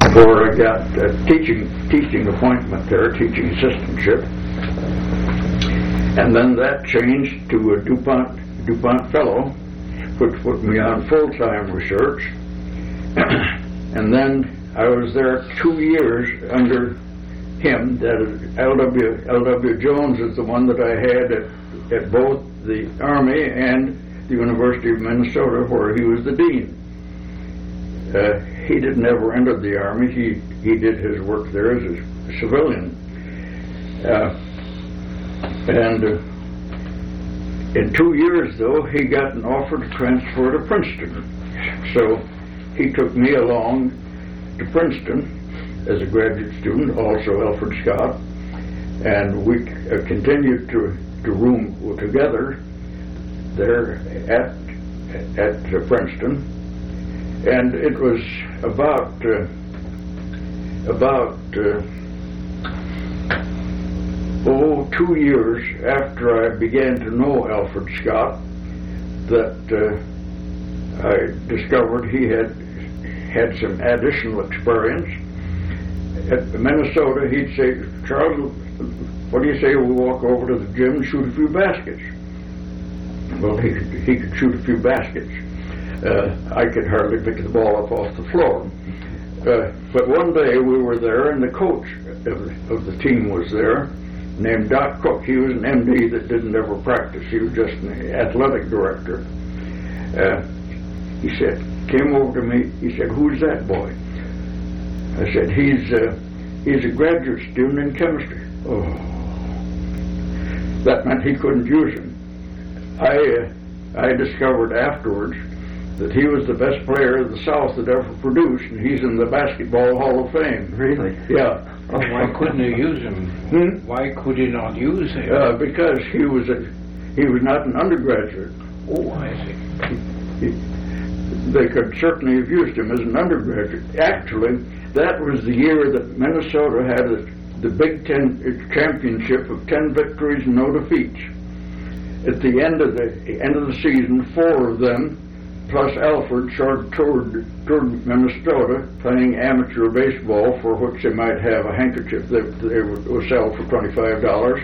before I got a teaching appointment there, teaching assistantship. And then that changed to a DuPont Fellow, which put me on full-time research. And then I was there 2 years under him. That is, L.W. Jones is the one that I had at both the Army and the University of Minnesota, where he was the dean. He didn't ever enter the Army. He did his work there as a civilian. And in 2 years, though, he got an offer to transfer to Princeton. So he took me along to Princeton as a graduate student, also Alfred Scott, and we continued to room together there at Princeton. And it was about 2 years after I began to know Alfred Scott that I discovered he had some additional experience. At Minnesota, he'd say, "Charles, what do you say we walk over to the gym and shoot a few baskets?" Well, he could shoot a few baskets. I could hardly pick the ball up off the floor. But one day we were there, and the coach of the team was there, named Doc Cook. He was an MD that didn't ever practice. He was just an athletic director. He came over to me. He said, "Who's that boy?" I said, he's a graduate student in chemistry." Oh, that meant he couldn't use him. I discovered afterwards that he was the best player the South had ever produced, and he's in the Basketball Hall of Fame. Really? Yeah. Oh, why couldn't he use him? Why could he not use him? Because he was not an undergraduate. Oh, I see. They could certainly have used him as an undergraduate. Actually, that was the year that Minnesota had the Big Ten championship of 10 victories and no defeats. At the end of the season, 4 of them, plus Alfred, toured Minnesota playing amateur baseball, for which they might have a handkerchief that they would sell for $25.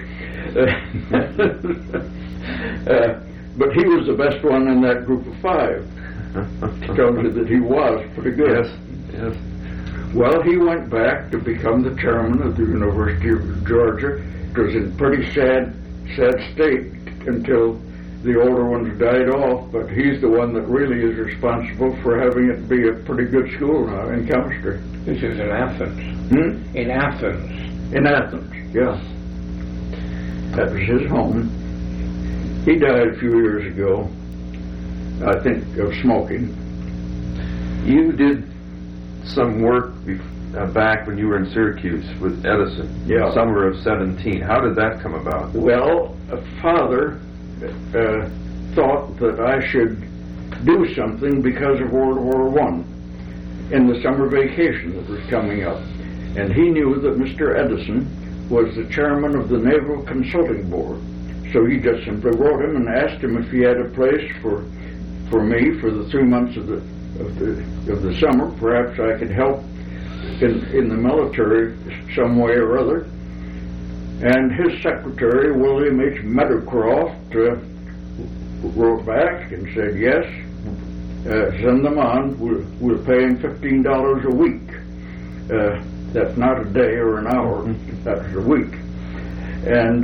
But he was the best one in that group of 5. Tells you that he was pretty good. Yes. Well, he went back to become the chairman of the University of Georgia. It was in pretty sad state until the older ones died off, but he's the one that really is responsible for having it be a pretty good school now in chemistry. This is in Athens. In Athens. In Athens, yeah. That was his home. He died a few years ago, I think, of smoking. You did some work back when you were in Syracuse with Edison, yeah. Summer of 17. How did that come about? Well, a father thought that I should do something because of World War I in the summer vacation that was coming up. And he knew that Mr. Edison was the chairman of the Naval Consulting Board. So he just simply wrote him and asked him if he had a place for me for the 3 months of the summer. Perhaps I could help in the military some way or other. And his secretary, William H. Meadowcroft, wrote back and said, "Yes, send them on. We'll pay him $15 a week." That's not a day or an hour. That's a week. And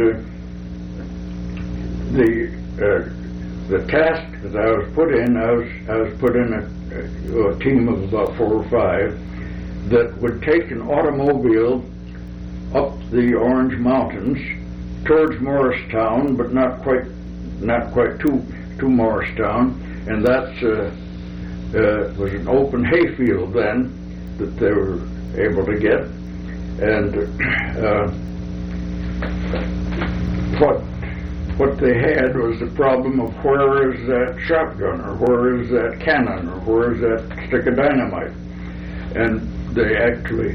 the task that I was put in, I was put in a team of about 4 or 5 that would take an automobile up the Orange Mountains towards Morristown, but not quite to Morristown, and that was an open hayfield then that they were able to get. And what they had was the problem of where is that shotgun, or where is that cannon, or where is that stick of dynamite. And they actually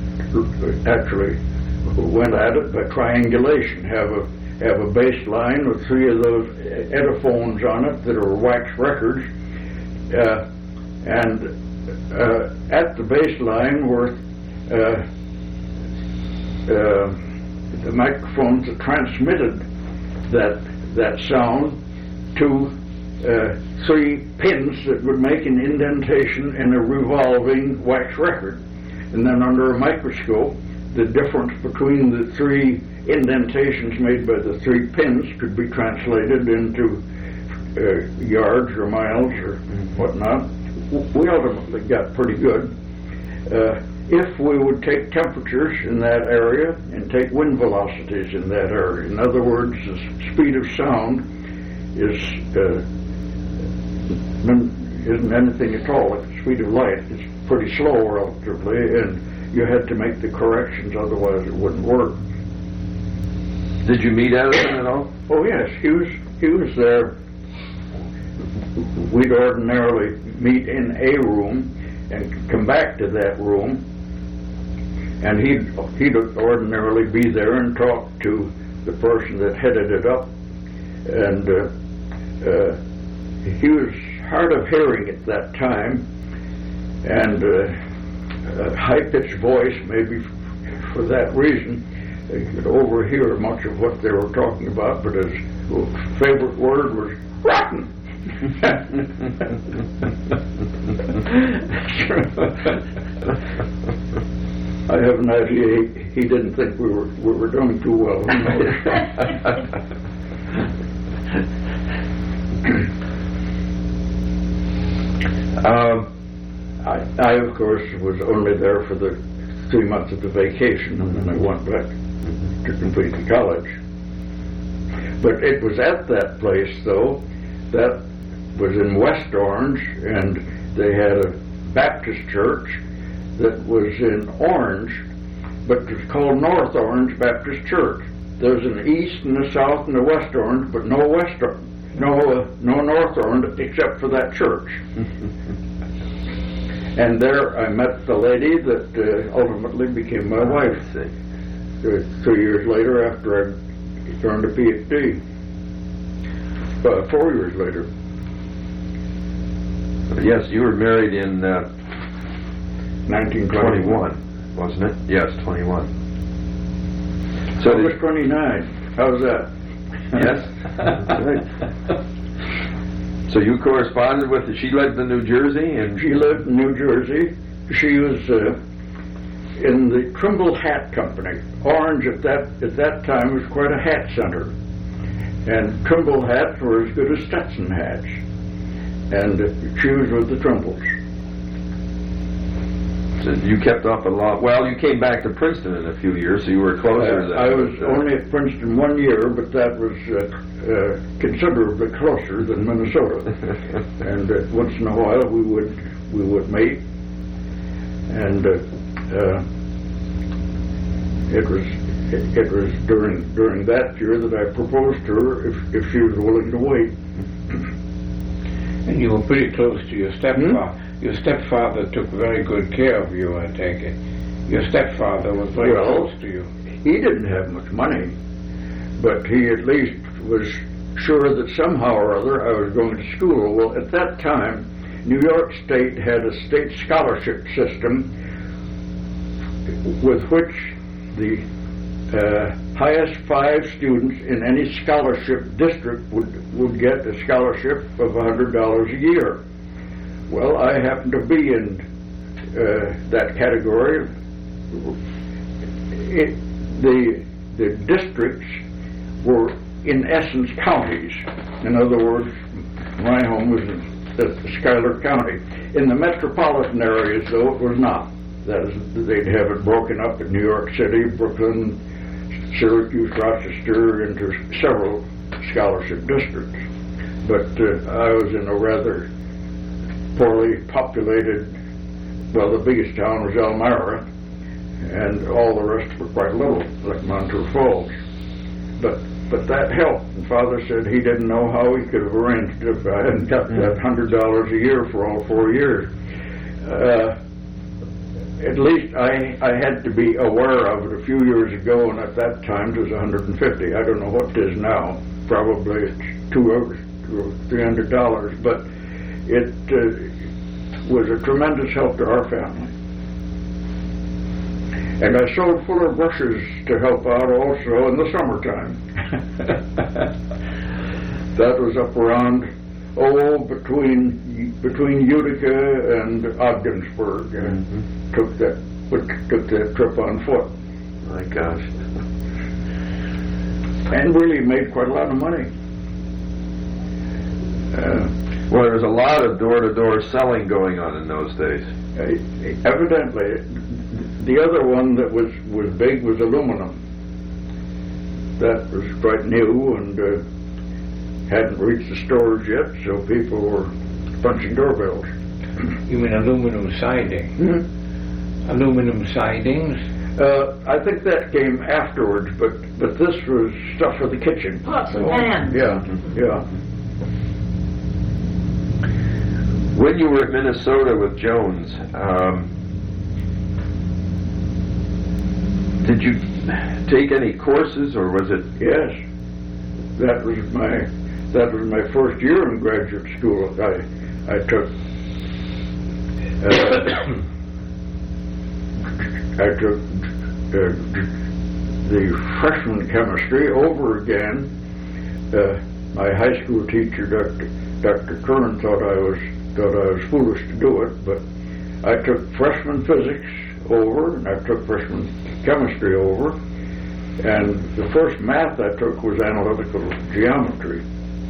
went at it by triangulation. Have a baseline with 3 of those Ediphones on it that are wax records, and at the baseline were the microphones that transmitted that sound to 3 pins that would make an indentation in a revolving wax record. And then under a microscope, the difference between the 3 indentations made by the 3 pins could be translated into yards or miles or whatnot. We ultimately got pretty good. If we would take temperatures in that area and take wind velocities in that area, in other words, the speed of sound isn't anything at all like the speed of light. It's pretty slow relatively, and you had to make the corrections, otherwise it wouldn't work. Did you meet Edison at all? Oh yes, he was there. We'd ordinarily meet in a room and come back to that room, and he'd ordinarily be there and talk to the person that headed it up, and he was hard of hearing at that time, and a high-pitched voice, maybe for that reason. He could overhear much of what they were talking about, but his favorite word was rotten. I have an idea he didn't think we were doing too well. I of course was only there for the 3 months of the vacation, and then I went back to complete the college. But it was at that place, though, that was in West Orange, and they had a Baptist church that was in Orange, but it was called North Orange Baptist Church. There's an East and a South and a West Orange, but no West Orange, no North Orange except for that church. And there I met the lady that ultimately became my wife 3 years later after I earned a PhD. 4 years later. Yes, you were married in 1921. Wasn't it? Yes, 21. So I was 29. How's that? Yes. That's right. So you corresponded with her. She lived in New Jersey, and she lived in New Jersey. She was in the Trimble Hat Company. Orange at that time was quite a hat center, and Trimble hats were as good as Stetson hats. And she was with the Trimbles. So you kept up a lot. Well, you came back to Princeton in a few years, so you were closer. I was only at Princeton 1 year, but that was considerably closer than Minnesota. And once in a while we would meet, and it was during that year that I proposed to her if she was willing to wait. And you were pretty close to your stepfather. Your stepfather took very good care of you, I take it. Your stepfather was very close to you. He didn't have much money, but he at least was sure that somehow or other I was going to school. Well, at that time, New York State had a state scholarship system with which the highest 5 students in any scholarship district would get a scholarship of $100 a year. Well, I happened to be in that category. The districts were in essence counties. In other words, my home was in Schuyler County. In the metropolitan areas, though, it was not. That is, they'd have it broken up in New York City, Brooklyn, Syracuse, Rochester, into several scholarship districts. But I was in a rather poorly populated, well, the biggest town was Elmira, and all the rest were quite little, like Montour Falls. But that helped. And Father said he didn't know how he could have arranged it if I hadn't got that $100 a year for all 4 years. At least I had to be aware of it a few years ago, and at that time it was $150. I don't know what it is now. Probably it's $200 or $300, but it was a tremendous help to our family. And I sewed fuller brushes to help out also in the summertime. That was up around, between Utica and Ogdensburg, and took that trip on foot. My gosh. And really made quite a lot of money. Well, there was a lot of door-to-door selling going on in those days. Evidently, the other one that was big was aluminum. That was quite new and hadn't reached the stores yet, so people were punching doorbells. You mean aluminum siding? Mm-hmm. Aluminum sidings? I think that came afterwards, but this was stuff for the kitchen. Pots and pans. Yeah, yeah. When you were at Minnesota with Jones, did you take any courses, or was it? Yes, that was my first year in graduate school. I took the freshman chemistry over again. My high school teacher, Dr. Kern, thought I was foolish to do it, but I took freshman physics over, and I took freshman chemistry over, and the first math I took was analytical geometry.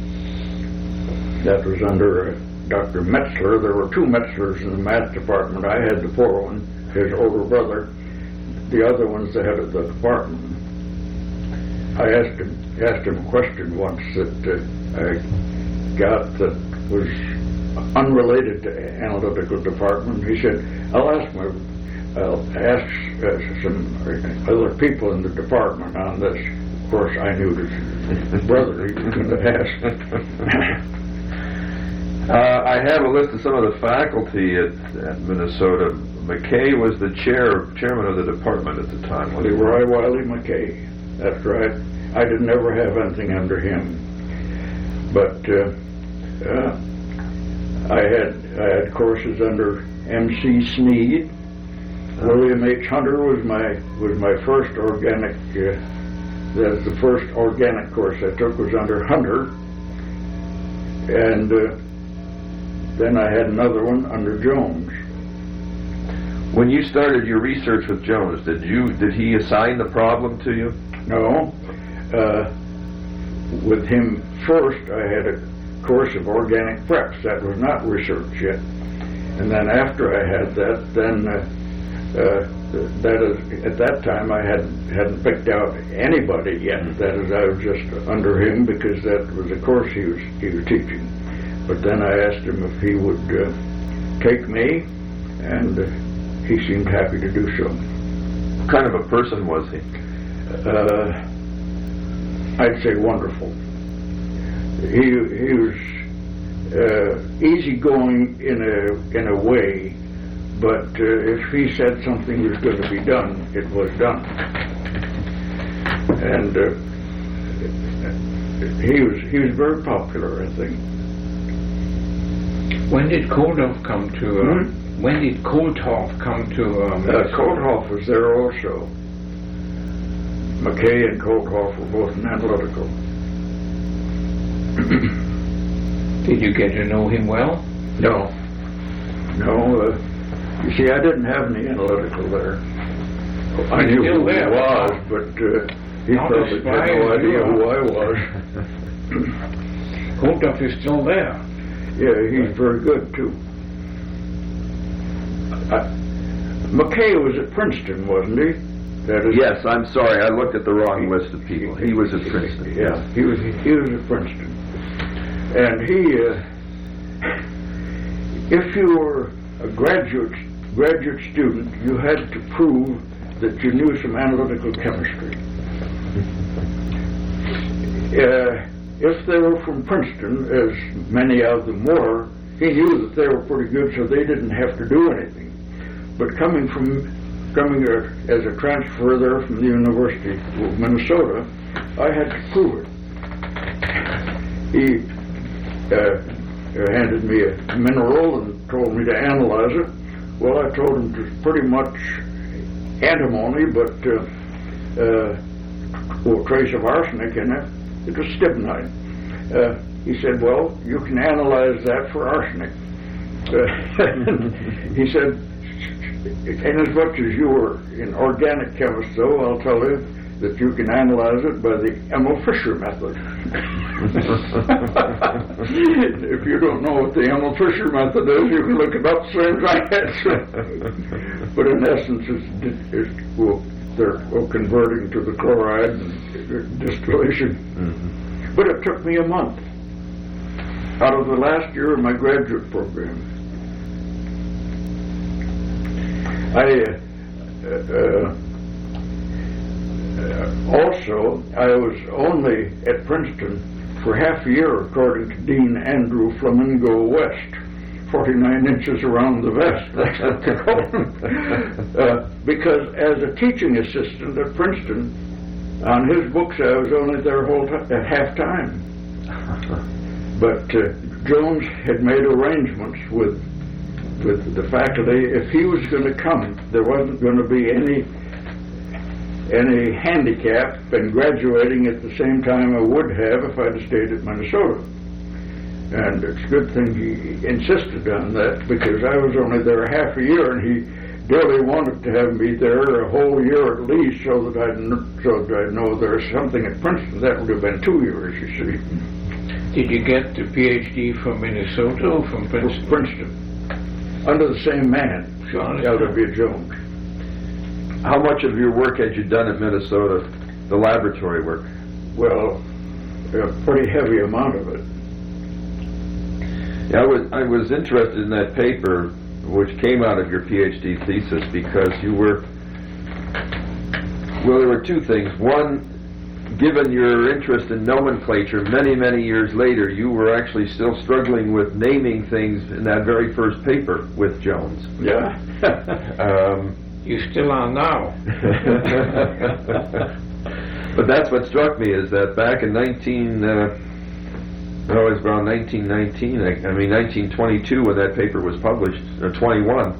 That was under Dr. Metzler. There were two Metzlers in the math department. I had the poor one, his older brother. The other one's the head of the department. I asked him a question once that I got that was unrelated to analytical department. He said, I'll ask some other people in the department on this. Of course, I knew his brother. He was going to ask. I have a list of some of the faculty at Minnesota. McKay was the chairman of the department at the time. Leroy Wiley McKay. That's right. I did never have anything under him, but I had courses under M.C. Sneed. William H. Hunter was my first organic. The first organic course I took was under Hunter, and then I had another one under Jones. When you started your research with Jones, did he assign the problem to you? No. With him first, I had a course of organic preps. That was not research yet. And then after I had that, then at that time I hadn't picked out anybody yet. That is, I was just under him because that was a course he was teaching. But then I asked him if he would take me, and he seemed happy to do so. What kind of a person was he? I'd say wonderful. He was easygoing in a way, but if he said something was going to be done, it was done. And he was very popular, I think. When did Koldhoff come to? When did Koldhoff come to? Koldhoff was there also. McKay and Koldhoff were both in analytical. Did you get to know him well? No. You see, I didn't have any analytical there. I knew who he was, but he probably had no idea who I was. Koldhoff is still there. Yeah, he's very good too. McKay was at Princeton, wasn't he? Yes, I'm sorry, I looked at the wrong list of people. He was at Princeton. Yeah, he was at Princeton. And if you were a graduate student, you had to prove that you knew some analytical chemistry. If they were from Princeton, as many of them were, he knew that they were pretty good, so they didn't have to do anything. But coming as a transfer there from the University of Minnesota, I had to prove it. He handed me a mineral and told me to analyze it. Well, I told him to pretty much antimony, but trace of arsenic in it. It was stibnite. He said, well, you can analyze that for arsenic. He said, inasmuch as you were an organic chemist, though, I'll tell you that you can analyze it by the Emil Fischer method. If you don't know what the Emil Fischer method is, you can look it up, same as I had. But in essence, they're converting to the chloride and distillation. Mm-hmm. But it took me a month out of the last year of my graduate program. Also, I was only at Princeton for half a year, according to Dean Andrew Flamingo West, 49 inches around the vest. That's what they call him. Because as a teaching assistant at Princeton, on his books I was only there at half time. But Jones had made arrangements with the faculty. If he was going to come, there wasn't going to be any handicap in graduating at the same time I would have if I'd stayed at Minnesota. And it's a good thing he insisted on that, because I was only there half a year, and he dearly wanted to have me there a whole year at least, so that I'd know there's something at Princeton. That would have been 2 years, you see. Did you get the PhD from Minnesota or from Princeton? Princeton, under the same man, L.W. Jones. How much of your work had you done at Minnesota, the laboratory work? Well, a pretty heavy amount of it. Yeah, I was interested in that paper, which came out of your PhD thesis, because you were, well, there were two things. One, given your interest in nomenclature, many, many years later, you were actually still struggling with naming things in that very first paper with Jones. Yeah. You still are now. But that's what struck me, is that back in 1922, when that paper was published, or 21,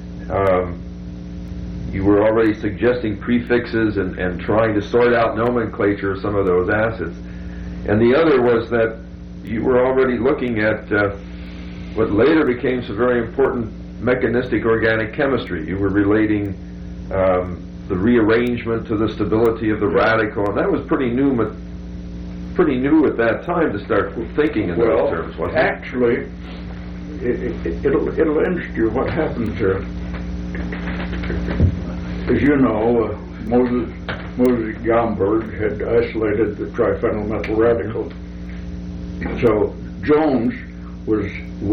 you were already suggesting prefixes and trying to sort out nomenclature of some of those acids. And the other was that you were already looking at what later became some very important mechanistic organic chemistry. You were relating the rearrangement to the stability of the radical, and that was pretty new at that time to start thinking in those terms, wasn't it? Actually, it'll interest you what happened to, as you know, Moses Gomberg had isolated the triphenyl methyl radical. So Jones was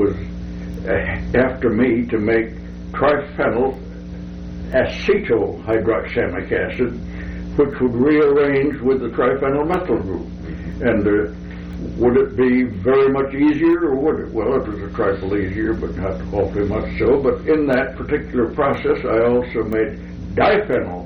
after me to make triphenyl acetohydroxamic acid, which would rearrange with the triphenyl methyl group. And would it be very much easier, or would it? Well, it was a trifle easier, but not awfully much so. But in that particular process, I also made diphenyl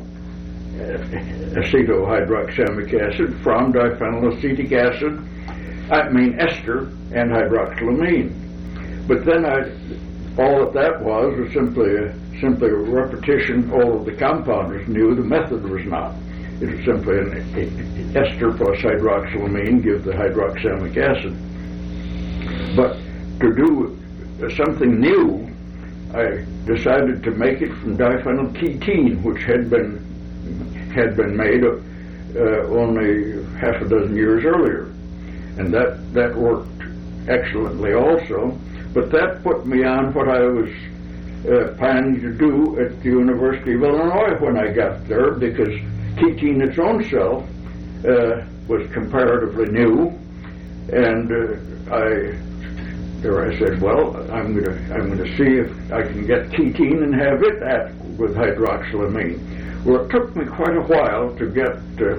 acetohydroxamic acid from diphenyl acetic acid, ester and hydroxylamine. But then all that was simply a repetition. All of the compounders knew, the method was not. It was simply an ester plus hydroxylamine give the hydroxamic acid. But to do something new, I decided to make it from diphenyl ketene, which had been made only half a dozen years earlier, and that worked excellently also. But that put me on what I was planning to do at the University of Illinois when I got there, because ketene its own self was comparatively new, and I said, well, I'm going to see if I can get ketene and have it with hydroxylamine. Well, it took me quite a while to get the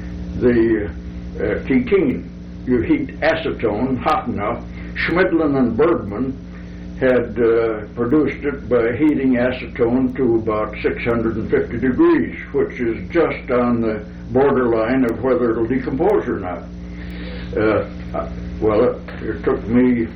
ketene. You heat acetone hot enough. Schmidlin and Bergman had produced it by heating acetone to about 650 degrees, which is just on the borderline of whether it'll decompose or not. Well, it took me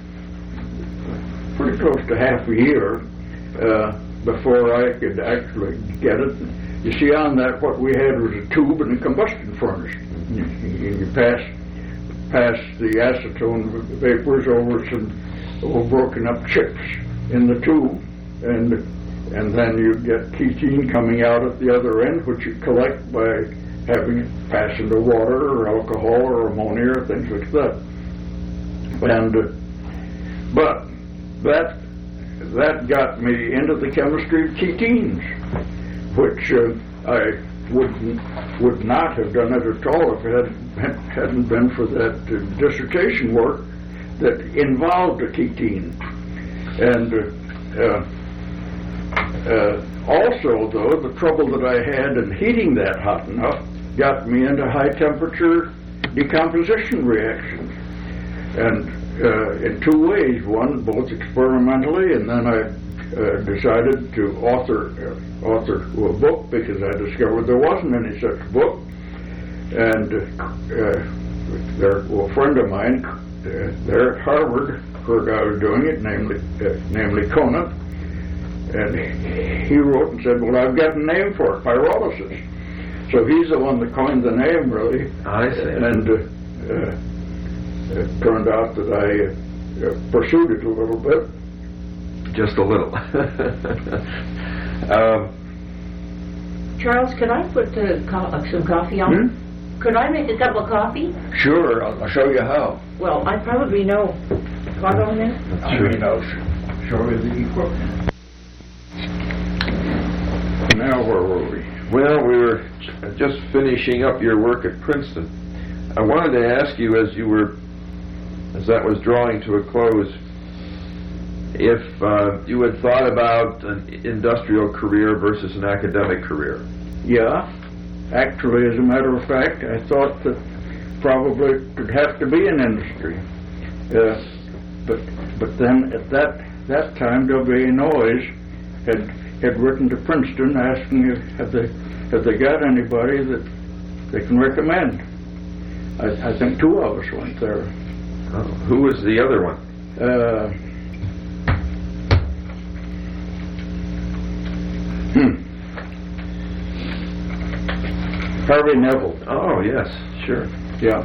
pretty close to half a year before I could actually get it. you see, on that, what we had was a tube and a combustion furnace. You pass the acetone vapors over some broken up chips in the tube, and then you get ketene coming out at the other end, which you collect by having it pass into water or alcohol or ammonia or things like that. And but that got me into the chemistry of ketenes, which I would not have done it at all if it hadn't been for that dissertation work that involved a ketene. And also, though, the trouble that I had in heating that hot enough got me into high temperature decomposition reactions. And in two ways. One, both experimentally, and then I decided to author a book because I discovered there wasn't any such book. And a friend of mine there at Harvard heard I was doing it, namely Conant, and he wrote and said, "Well, I've got a name for it, pyrolysis." So he's the one that coined the name, really. I see. And it turned out that I pursued it a little bit. Just a little. Charles, could I put some coffee on? Could I make a cup of coffee? Sure, I'll show you how. Well, I probably know what on there. I'll show you the equipment. Now, where were we? Well, we were just finishing up your work at Princeton. I wanted to ask you, as that was drawing to a close, if you had thought about an industrial career versus an academic career. Yeah, actually, as a matter of fact, I thought that probably it would have to be an industry. But then at that time, W.A. Noyes had written to Princeton asking if have they got anybody that they can recommend. I think two of us went there. Oh, who was the other one? Harvey Neville. Oh, yes, sure. Yeah.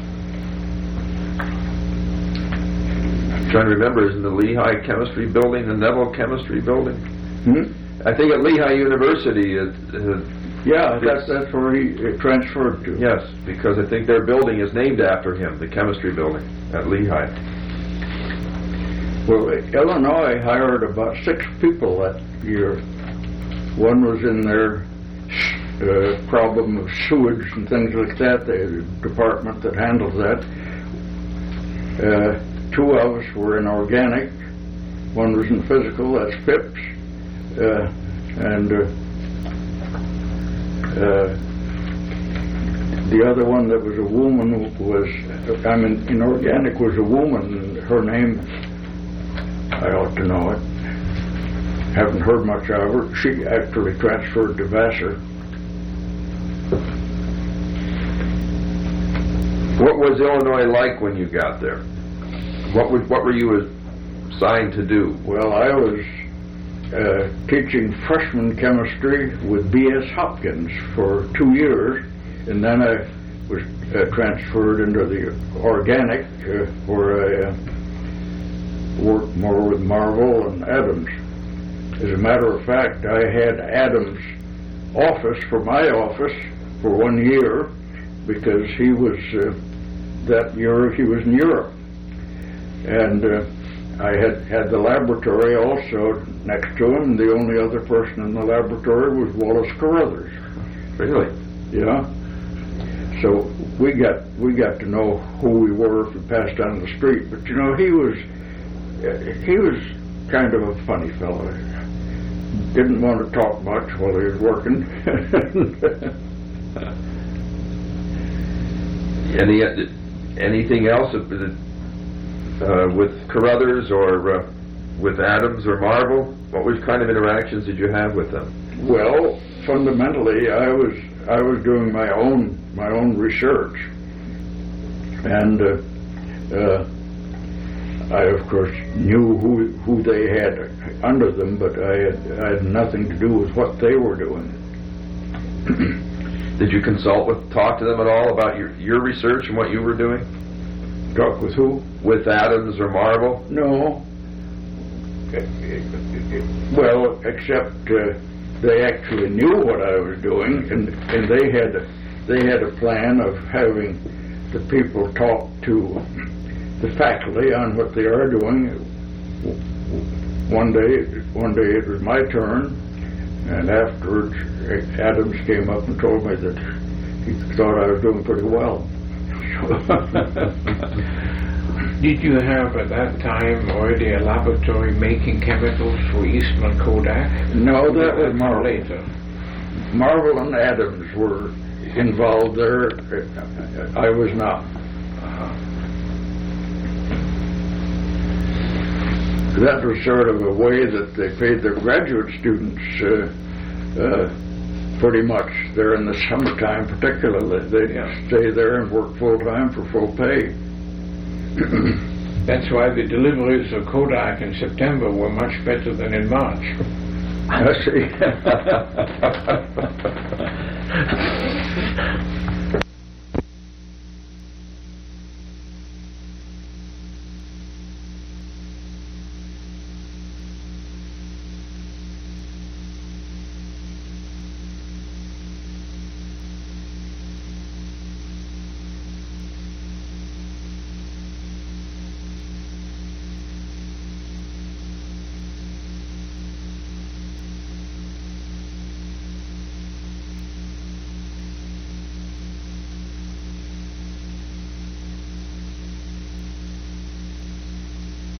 I'm trying to remember, is in the Lehigh Chemistry Building, the Neville Chemistry Building? I think at Lehigh University. Yeah, that's where he transferred to. Yes, because I think their building is named after him, the chemistry building at Lehigh. Well, Illinois hired about 6 people that year. One was in their problem of sewage and things like that, the department that handles that. 2 of us were in organic. One was in physical, that's Phipps. The other one that was a woman in organic was a woman, and her name, I ought to know it. Haven't heard much of her. She actually transferred to Vassar. What was Illinois like when you got there? What were you assigned to do? Well, I was teaching freshman chemistry with B.S. Hopkins for 2 years, and then I was transferred into the organic where I worked more with Marvel and Adams. As a matter of fact, I had Adams' office for my office for 1 year because he was, that year he was in Europe. And I had the laboratory also next to him, and the only other person in the laboratory was Wallace Carruthers. Really? Yeah. So we got to know who we were if we passed down the street. But you know, he was kind of a funny fellow. Didn't want to talk much while he was working. Anything else with Carruthers or with Adams or Marvel? What kind of interactions did you have with them? Well, fundamentally, I was doing my own research, and I of course knew who they had under them, but I had nothing to do with what they were doing. Did you talk to them at all about your research and what you were doing? Talk with who? With Adams or Marvel? No. Well, except they actually knew what I was doing, and they had a plan of having the people talk to the faculty on what they are doing. One day it was my turn, and afterwards Adams came up and told me that he thought I was doing pretty well. Did you have at that time already a laboratory making chemicals for Eastman Kodak? No, that was Marvel. Later. Marvel and Adams were involved there. I was not. That was sort of a way that they paid their graduate students pretty much. There in the summertime particularly. They'd stay there and work full-time for full pay. That's why the deliveries of Kodak in September were much better than in March. I see.